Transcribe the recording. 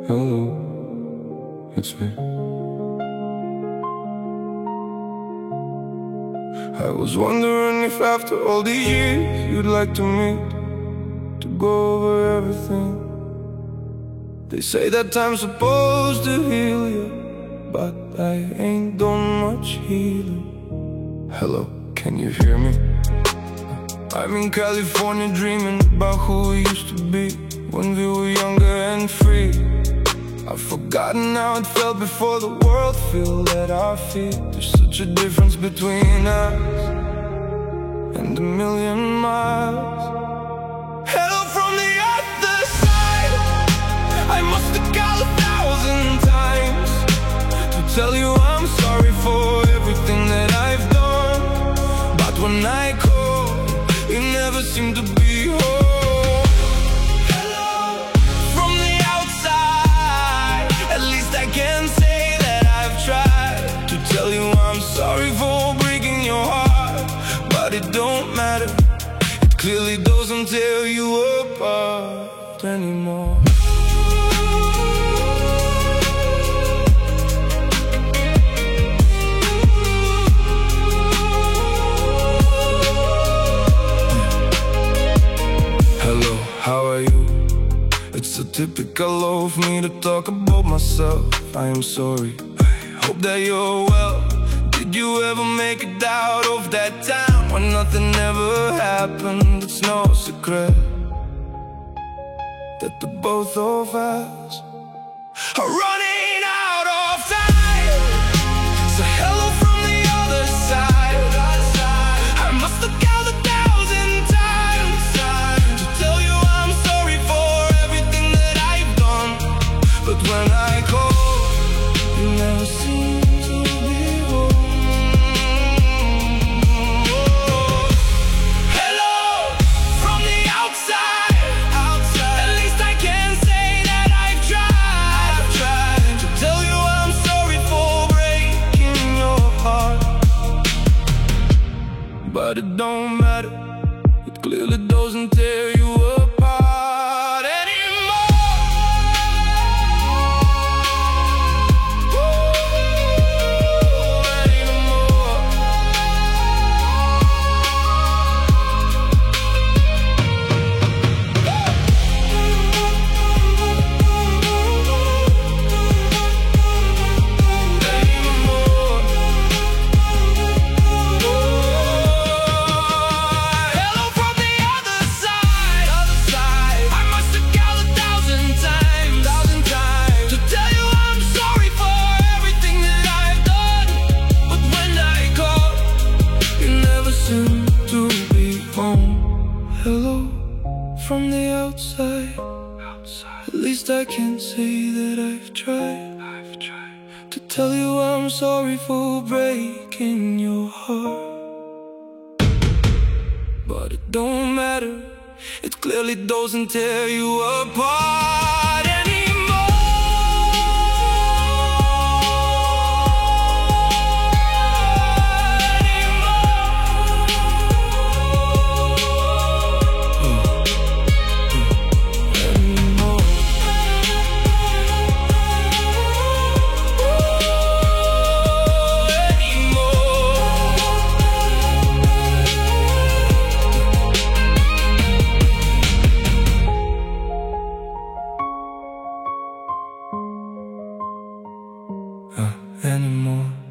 Hello, it's me. I was wondering if after all these years you'd like to meet, to go over everything. They say that time's supposed to heal you, but I ain't done much healing. Hello, can you hear me? I'm in California dreaming about who we used to be when we were younger and free. I've forgotten how it felt before the world filled at our feet. There's such a difference between us and a million miles. Hello from the other side. I must have called 1,000 times to tell you I'm sorry for everything that I've done. But when I call, you never seem to be home. Hello from the outside. At least I can say that I've tried to tell you I'm sorry for breaking your heart. But it don't matter, it clearly doesn't tear you apart anymore. Hello, how are you? It's so typical of me to talk about myself. I am sorry, I hope that you're well. Did you ever make it out of that town when nothing ever happened? It's no secret that the both of us are running out of time. So hello from the other side. I must have called 1,000 times to tell you I'm sorry for everything that I've done. But when I call, you never seem to be home. Hello from the outside. At least I can say that I've tried to tell you I'm sorry for breaking your heart. But it don't matter, it clearly doesn't tear you apart anymore. Hello from the other side. I must have called 1,000 times to tell you I'm sorry for everything that I've done. But when I call, you never seem to be home. Hello from the outside. At least I can say that I've tried to tell you I'm sorry for breaking your heart. But it don't matter, it clearly doesn't tear you apart anymore. Anymore.